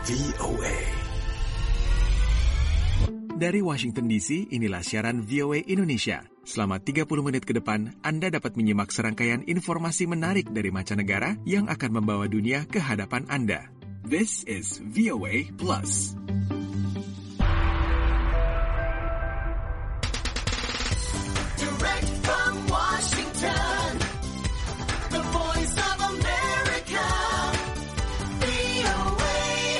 VOA. Dari Washington DC, inilah siaran VOA Indonesia. Selama 30 menit ke depan, Anda dapat menyimak serangkaian informasi menarik dari mancanegara yang akan membawa dunia ke hadapan Anda. This is VOA Plus. Direct from Washington, the voice of America, VOA.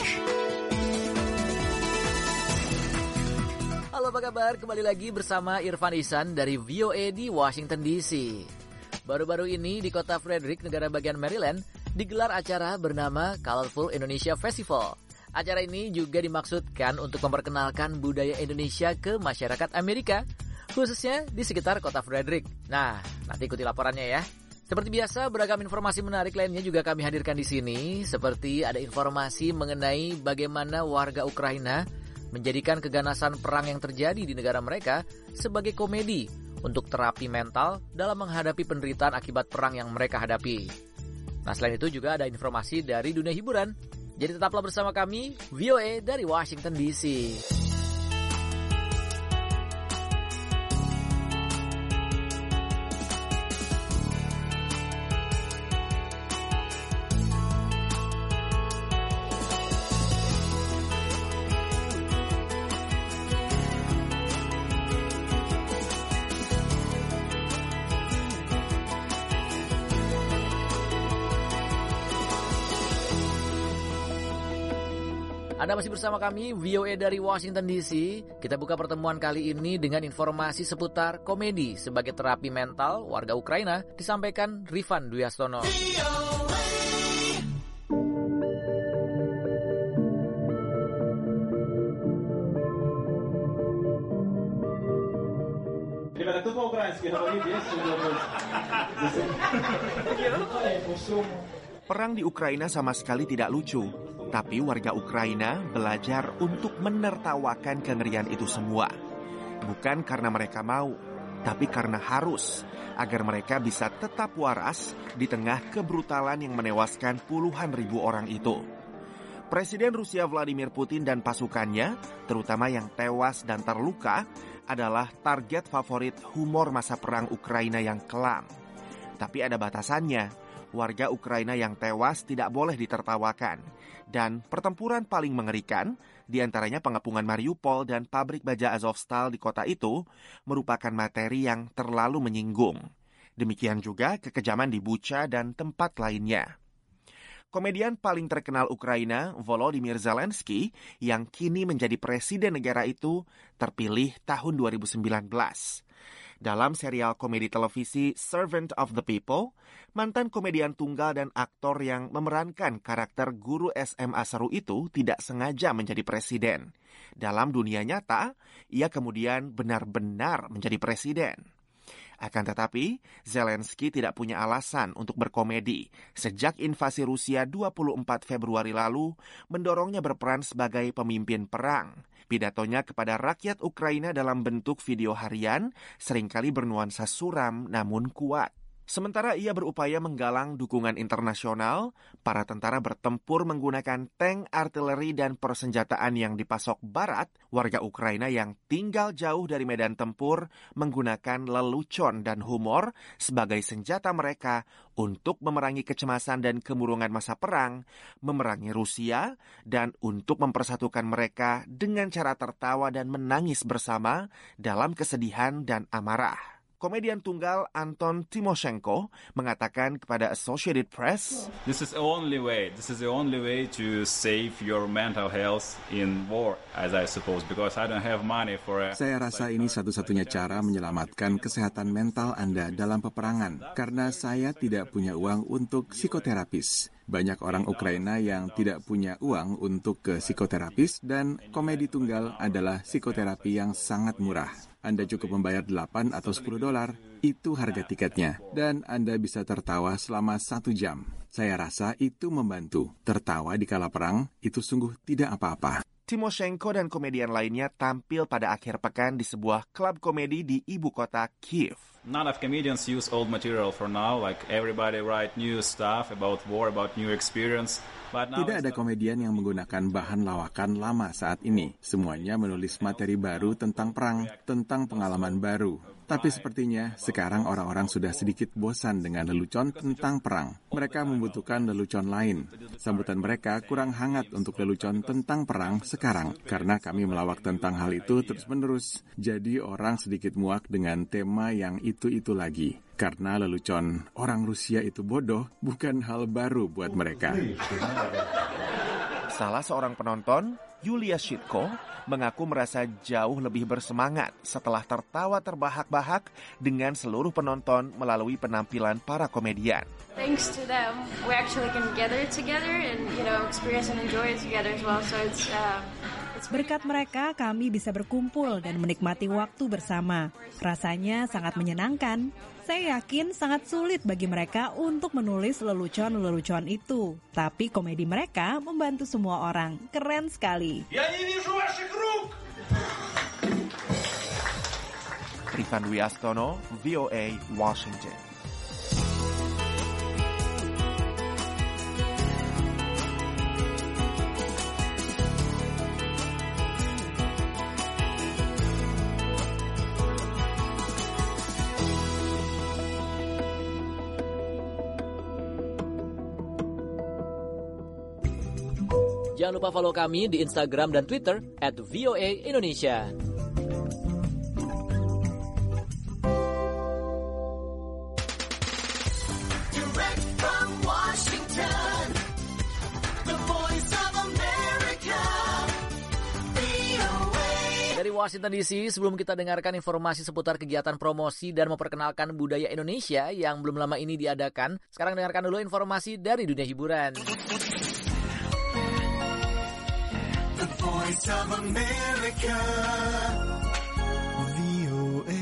Halo, apa kabar? Kembali lagi bersama Irfan Ihsan dari VOA di Washington DC. Baru-baru ini di kota Frederick, negara bagian Maryland, digelar acara bernama Colorful Indonesia Festival. Acara ini juga dimaksudkan untuk memperkenalkan budaya Indonesia ke masyarakat Amerika, khususnya di sekitar kota Frederick. Nah, nanti ikuti laporannya ya. Seperti biasa, beragam informasi menarik lainnya juga kami hadirkan di sini, seperti ada informasi mengenai bagaimana warga Ukraina menjadikan keganasan perang yang terjadi di negara mereka sebagai komedi untuk terapi mental dalam menghadapi penderitaan akibat perang yang mereka hadapi. Nah, selain itu juga ada informasi dari dunia hiburan. Jadi tetaplah bersama kami, VOA dari Washington DC. Anda masih bersama kami, VOA dari Washington DC. Kita buka pertemuan kali ini dengan informasi seputar komedi sebagai terapi mental warga Ukraina, disampaikan Rifan Dwi Astono. Perang di Ukraina sama sekali tidak lucu, tapi warga Ukraina belajar untuk menertawakan kengerian itu semua. Bukan karena mereka mau, tapi karena harus, agar mereka bisa tetap waras di tengah kebrutalan yang menewaskan puluhan ribu orang itu. Presiden Rusia Vladimir Putin dan pasukannya, terutama yang tewas dan terluka, adalah target favorit humor masa perang Ukraina yang kelam. Tapi ada batasannya. Warga Ukraina yang tewas tidak boleh ditertawakan. Dan pertempuran paling mengerikan, diantaranya pengepungan Mariupol dan pabrik baja Azovstal di kota itu, merupakan materi yang terlalu menyinggung. Demikian juga kekejaman di Bucha dan tempat lainnya. Komedian paling terkenal Ukraina, Volodymyr Zelensky, yang kini menjadi presiden negara itu, terpilih tahun 2019. Dalam serial komedi televisi Servant of the People, mantan komedian tunggal dan aktor yang memerankan karakter guru SMA seru itu tidak sengaja menjadi presiden. Dalam dunia nyata, ia kemudian benar-benar menjadi presiden. Akan tetapi, Zelensky tidak punya alasan untuk berkomedi sejak invasi Rusia 24 Februari lalu mendorongnya berperan sebagai pemimpin perang. Pidatonya kepada rakyat Ukraina dalam bentuk video harian seringkali bernuansa suram namun kuat. Sementara ia berupaya menggalang dukungan internasional, para tentara bertempur menggunakan tank, artileri, dan persenjataan yang dipasok Barat, warga Ukraina yang tinggal jauh dari medan tempur menggunakan lelucon dan humor sebagai senjata mereka untuk memerangi kecemasan dan kemurungan masa perang, memerangi Rusia, dan untuk mempersatukan mereka dengan cara tertawa dan menangis bersama dalam kesedihan dan amarah. Komedian tunggal Anton Timoshenko mengatakan kepada Associated Press, This is the only way to save your mental health in war, as I suppose, because I don't have money for Saya rasa ini satu-satunya cara menyelamatkan kesehatan mental Anda dalam peperangan, karena saya tidak punya uang untuk psikoterapis. Banyak orang Ukraina yang tidak punya uang untuk ke psikoterapis, dan komedi tunggal adalah psikoterapi yang sangat murah. Anda cukup membayar 8 atau 10 dolar, itu harga tiketnya, dan Anda bisa tertawa selama 1 jam. Saya rasa itu membantu. Tertawa di kala perang, itu sungguh tidak apa-apa. Timoshenko dan komedian lainnya tampil pada akhir pekan di sebuah klub komedi di ibu kota Kiev. None of comedians use old material for now. Like everybody write new stuff about war, about new experience. But now Tidak ada komedian yang menggunakan bahan lawakan lama saat ini. Semuanya menulis materi baru tentang perang, tentang pengalaman baru. Tapi sepertinya sekarang orang-orang sudah sedikit bosan dengan lelucon tentang perang. Mereka membutuhkan lelucon lain. Sambutan mereka kurang hangat untuk lelucon tentang perang sekarang, karena kami melawak tentang hal itu terus-menerus. Jadi orang sedikit muak dengan tema yang itu-itu lagi. Karena lelucon orang Rusia itu bodoh bukan hal baru buat mereka. Salah seorang penonton, Yulia Shitko, mengaku merasa jauh lebih bersemangat setelah tertawa terbahak-bahak dengan seluruh penonton melalui penampilan para komedian. Thanks to them, we actually can gather together and experience and enjoy it together as well. So it's Berkat mereka, kami bisa berkumpul dan menikmati waktu bersama. Rasanya sangat menyenangkan. Saya yakin sangat sulit bagi mereka untuk menulis lelucon-lelucon itu. Tapi komedi mereka membantu semua orang. Keren sekali. Rifan Dwi Astono, VOA, Washington. Jangan lupa follow kami di Instagram dan Twitter @VOA_Indonesia. Direct from Washington, the voice of America, VOA. Dari Washington DC, sebelum kita dengarkan informasi seputar kegiatan promosi dan memperkenalkan budaya Indonesia yang belum lama ini diadakan, sekarang dengarkan dulu informasi dari dunia hiburan. The voice of America, VOA.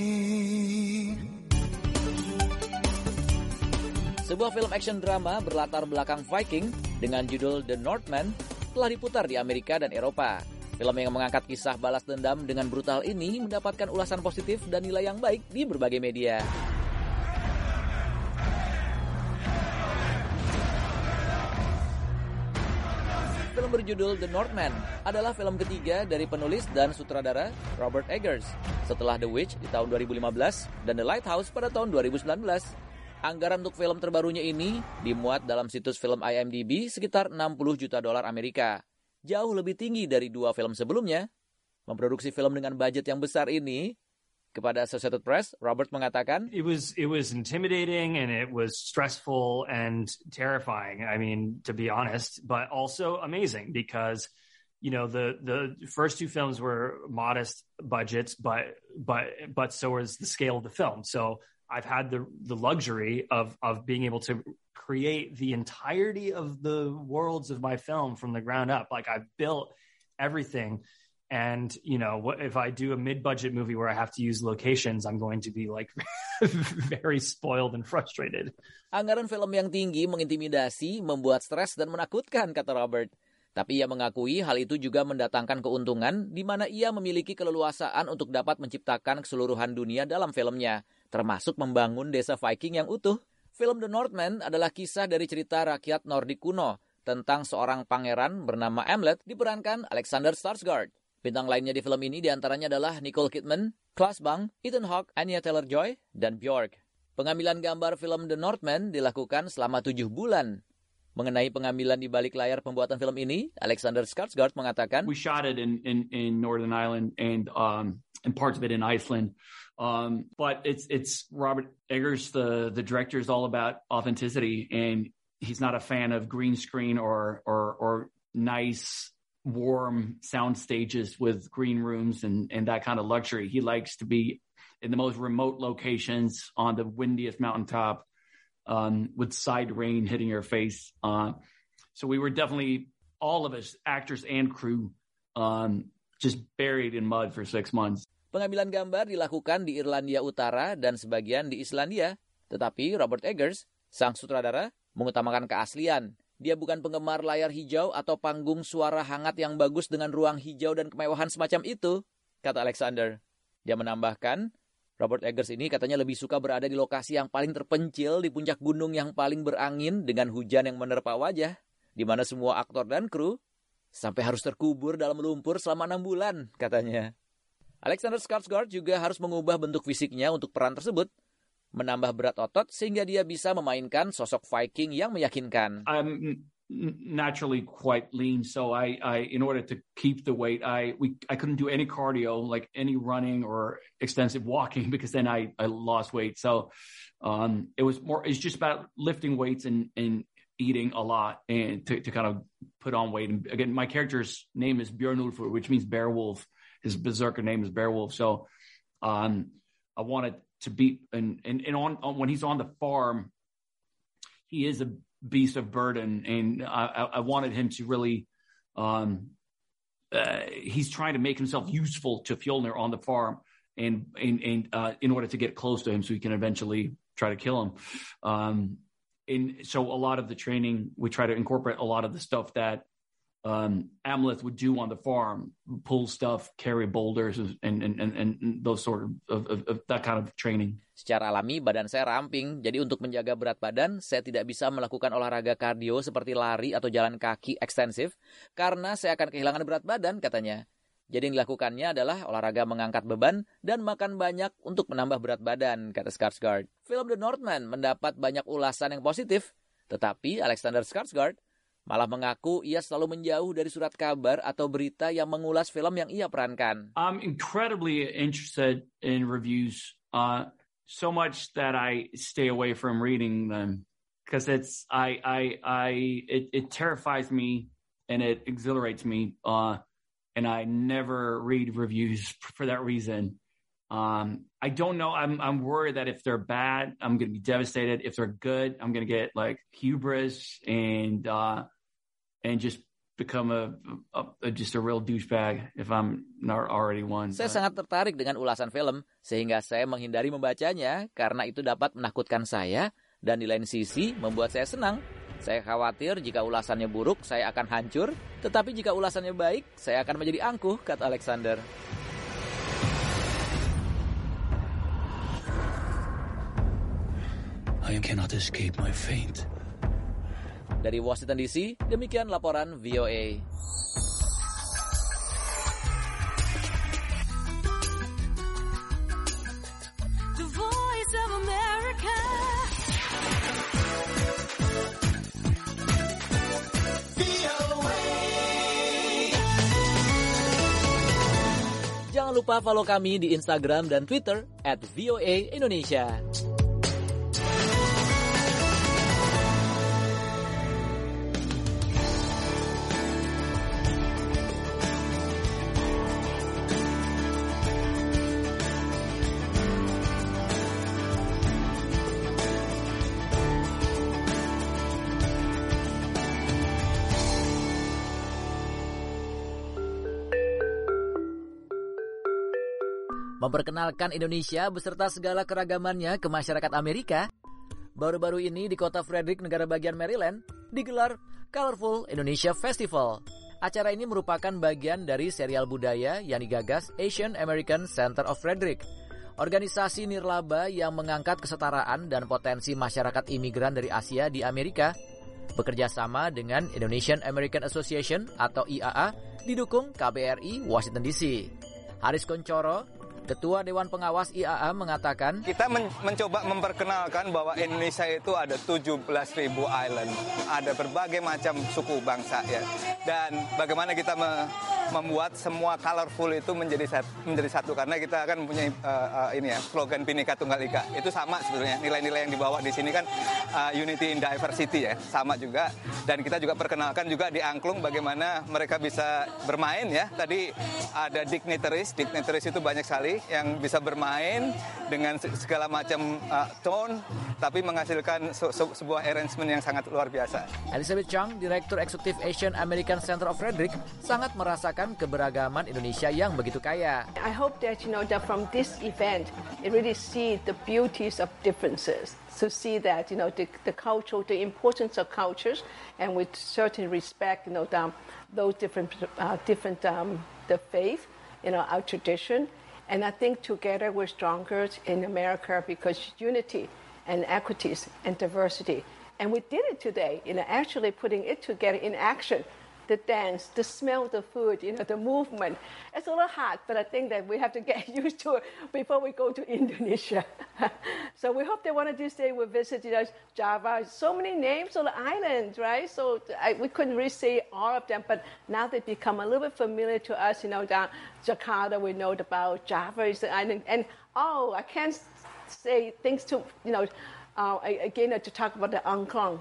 Sebuah film action drama berlatar belakang Viking dengan judul The Northman telah diputar di Amerika dan Eropa. Film yang mengangkat kisah balas dendam dengan brutal ini mendapatkan ulasan positif dan nilai yang baik di berbagai media. Film berjudul The Northman adalah film ketiga dari penulis dan sutradara Robert Eggers setelah The Witch di tahun 2015 dan The Lighthouse pada tahun 2019. Anggaran untuk film terbarunya ini dimuat dalam situs film IMDb sekitar $60 juta Amerika. Jauh lebih tinggi dari dua film sebelumnya. Memproduksi film dengan budget yang besar ini, kepada Associated Press, Robert mengatakan, It was intimidating and it was stressful and terrifying. I mean, to be honest, but also amazing because, the first two films were modest budgets, but so was the scale of the film. So I've had the luxury of being able to create the entirety of the worlds of my film from the ground up. Like I've built everything. And, if I do a mid-budget movie where I have to use locations, I'm going to be like very spoiled and frustrated. Anggaran film yang tinggi mengintimidasi, membuat stres dan menakutkan, kata Robert. Tapi ia mengakui hal itu juga mendatangkan keuntungan di mana ia memiliki keleluasaan untuk dapat menciptakan keseluruhan dunia dalam filmnya, termasuk membangun desa Viking yang utuh. Film The Northman adalah kisah dari cerita rakyat Nordik kuno tentang seorang pangeran bernama Hamlet diperankan Alexander Skarsgård. Bintang lainnya di film ini diantaranya adalah Nicole Kidman, Claes Bang, Ethan Hawke, Anya Taylor-Joy, dan Björk. Pengambilan gambar film The Northman dilakukan selama 7 bulan. Mengenai pengambilan di balik layar pembuatan film ini, Alexander Skarsgård mengatakan, We shot it in Northern Ireland and parts of it in Iceland. But it's Robert Eggers, the director, is all about authenticity, and he's not a fan of green screen or nice warm sound stages with green rooms and that kind of luxury. He likes to be in the most remote locations on the windiest mountaintop with side rain hitting your face. So we were definitely, all of us, actors and crew, just buried in mud for 6 months. Pengambilan gambar dilakukan di Irlandia Utara dan sebagian di Islandia. Tetapi Robert Eggers, sang sutradara, mengutamakan keaslian. Dia bukan penggemar layar hijau atau panggung suara hangat yang bagus dengan ruang hijau dan kemewahan semacam itu, kata Alexander. Dia menambahkan, Robert Eggers ini katanya lebih suka berada di lokasi yang paling terpencil di puncak gunung yang paling berangin dengan hujan yang menerpa wajah, di mana semua aktor dan kru sampai harus terkubur dalam lumpur selama 6 bulan, katanya. Alexander Skarsgård juga harus mengubah bentuk fisiknya untuk peran tersebut, menambah berat otot sehingga dia bisa memainkan sosok Viking yang meyakinkan. I'm naturally quite lean, so I in order to keep the weight, I couldn't do any cardio, like any running or extensive walking, because then I lost weight. So it's just about lifting weights and eating a lot and to kind of put on weight. And again, my character's name is Björnulfur, which means bear wolf. His berserker name is Beowulf. So I wanted to be and on when he's on the farm, he is a beast of burden, and I wanted him to really he's trying to make himself useful to Fjolnir on the farm, and in order to get close to him so he can eventually try to kill him. And so a lot of the training, we try to incorporate a lot of the stuff that Amleth would do on the farm, pull stuff, carry boulders, and those sort of that kind of training. Secara alami, badan saya ramping, jadi untuk menjaga berat badan, saya tidak bisa melakukan olahraga kardio seperti lari atau jalan kaki ekstensif, karena saya akan kehilangan berat badan, katanya. Jadi yang dilakukannya adalah olahraga mengangkat beban dan makan banyak untuk menambah berat badan, kata Skarsgård. Film The Northman mendapat banyak ulasan yang positif, tetapi Alexander Skarsgård malah mengaku ia selalu menjauh dari surat kabar atau berita yang mengulas film yang ia perankan. I'm incredibly interested in reviews, so much that I stay away from reading them because it terrifies me and it exhilarates me, and I never read reviews for that reason. I don't know. I'm worried that if they're bad, I'm going to be devastated. If they're good, I'm going to get like hubris and just become just a real douchebag if I'm not already one. Saya sangat tertarik dengan ulasan film, sehingga saya menghindari membacanya karena itu dapat menakutkan saya dan di lain sisi membuat saya senang. Saya khawatir jika ulasannya buruk, saya akan hancur, tetapi jika ulasannya baik, saya akan menjadi angkuh, kata Alexander. I cannot escape my fate. Dari Washington DC, demikian laporan VOA. The Voice of America. VOA. Jangan lupa follow kami di Instagram dan Twitter @VOA_Indonesia. Memperkenalkan Indonesia beserta segala keragamannya ke masyarakat Amerika, baru-baru ini di kota Frederick, negara bagian Maryland, digelar Colorful Indonesia Festival. Acara ini merupakan bagian dari serial budaya yang digagas Asian American Center of Frederick, organisasi nirlaba yang mengangkat kesetaraan dan potensi masyarakat imigran dari Asia di Amerika, bekerja sama dengan Indonesian American Association atau IAA, didukung KBRI Washington DC. Haris Koncoro, Ketua Dewan Pengawas IAA, mengatakan, kita mencoba memperkenalkan bahwa Indonesia itu ada 17.000 island, ada berbagai macam suku bangsa ya, dan bagaimana kita membuat semua colorful itu menjadi satu, karena kita kan mempunyai slogan Bhinneka Tunggal Ika. Itu sama sebetulnya, nilai-nilai yang dibawa di sini kan unity in diversity ya, sama juga. Dan kita juga perkenalkan juga di angklung bagaimana mereka bisa bermain ya. Tadi ada dignitaries itu banyak sekali yang bisa bermain dengan segala macam tone, tapi menghasilkan sebuah arrangement yang sangat luar biasa. Elizabeth Chang, Direktur Eksekutif Asian American Center of Frederick, sangat merasakan merasakan keberagaman Indonesia yang begitu kaya. I hope that that from this event, it really see the beauties of differences. To see that the culture, the importance of cultures, and with certain respect, those different the faith, our tradition, and I think together we're stronger in America because unity and equities and diversity, and we did it today. Actually putting it together in action. The dance, the smell of the food, the movement. It's a little hard, but I think that we have to get used to it before we go to Indonesia. So we hope that one of these days we'll visit Java. So many names on the island, right? So we couldn't really say all of them, but now they become a little bit familiar to us. Down Jakarta, we know about Java is the island. And, I can't say things to, again, to talk about the angklung.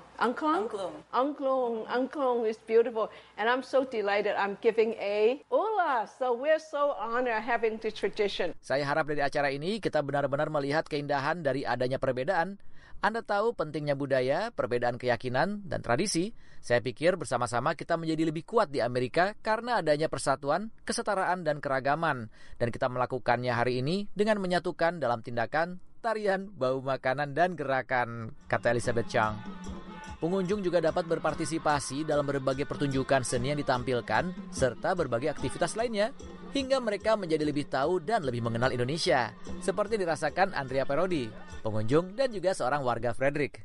Angklung is beautiful. And I'm so delighted. I'm giving a Ula. So we're so honored having the tradition. Saya harap dari acara ini kita benar-benar melihat keindahan dari adanya perbedaan. Anda tahu pentingnya budaya, perbedaan keyakinan, dan tradisi. Saya pikir bersama-sama kita menjadi lebih kuat di Amerika karena adanya persatuan, kesetaraan, dan keragaman. Dan kita melakukannya hari ini dengan menyatukan dalam tindakan, tarian, bau makanan, dan gerakan, kata Elizabeth Chang. Pengunjung juga dapat berpartisipasi dalam berbagai pertunjukan seni yang ditampilkan, serta berbagai aktivitas lainnya, hingga mereka menjadi lebih tahu dan lebih mengenal Indonesia, seperti dirasakan Andrea Perodi, pengunjung dan juga seorang warga Frederick.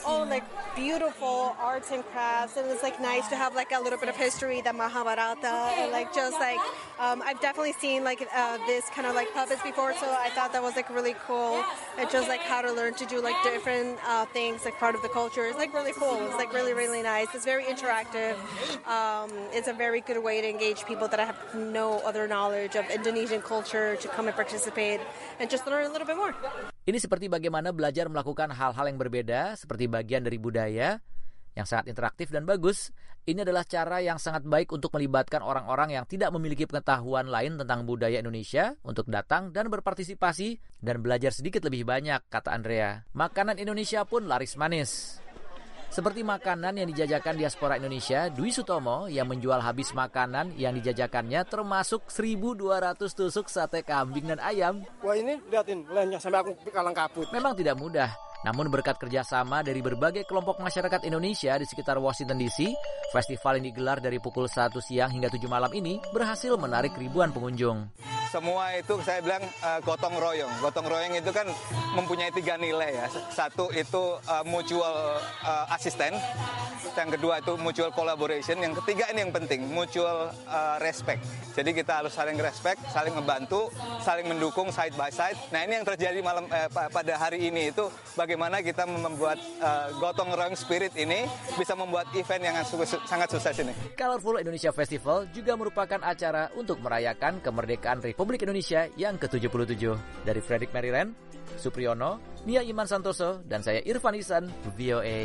Beautiful arts and crafts, and it's nice to have a little bit of history, the Mahabharata, and I've definitely seen this kind of puppets before, so I thought that was really cool. It's just how to learn to do different things, part of the culture. It's really cool. It's really, really nice. It's very interactive. It's a very good way to engage people that have no other knowledge of Indonesian culture to come and participate and just learn a little bit more. Ini seperti bagaimana belajar melakukan hal-hal yang berbeda seperti bagian dari budaya yang sangat interaktif dan bagus. Ini adalah cara yang sangat baik untuk melibatkan orang-orang yang tidak memiliki pengetahuan lain tentang budaya Indonesia untuk datang dan berpartisipasi dan belajar sedikit lebih banyak, kata Andrea. Makanan Indonesia pun laris manis. Seperti makanan yang dijajakan diaspora Indonesia, Dwi Sutomo yang menjual habis makanan yang dijajakannya termasuk 1.200 tusuk sate kambing dan ayam. Wah, ini liatin lenyah sampai aku kalang kabut. Memang tidak mudah. Namun berkat kerjasama dari berbagai kelompok masyarakat Indonesia di sekitar Washington DC, festival yang digelar dari pukul 1 siang hingga 7 malam ini berhasil menarik ribuan pengunjung. Semua itu saya bilang gotong royong. Gotong royong itu kan mempunyai 3 nilai ya. Satu itu mutual assistance, yang kedua itu mutual collaboration, yang ketiga ini yang penting, mutual respect. Jadi kita harus saling respect, saling membantu, saling mendukung side by side. Nah ini yang terjadi pada hari ini itu bagaimana kita membuat gotong royong spirit ini bisa membuat event yang sangat sukses ini. Colorful Indonesia Festival juga merupakan acara untuk merayakan kemerdekaan Republik Indonesia yang ke-77. Dari Frederick, Maryland, Supriyono, Nia Iman Santoso, dan saya Irfan Ihsan, VOA.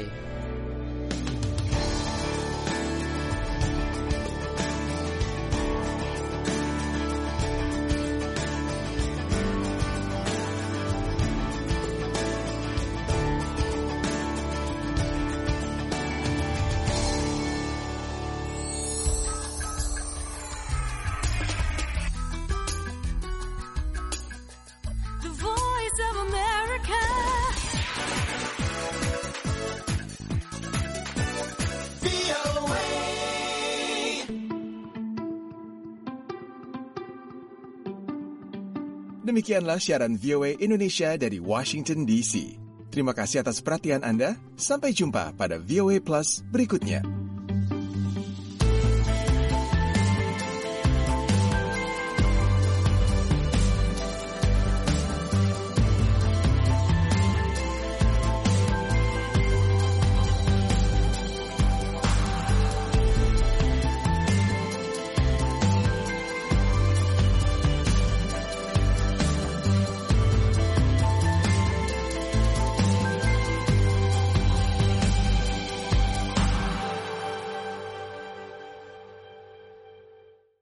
Demikianlah siaran VOA Indonesia dari Washington DC. Terima kasih atas perhatian Anda. Sampai jumpa pada VOA Plus berikutnya.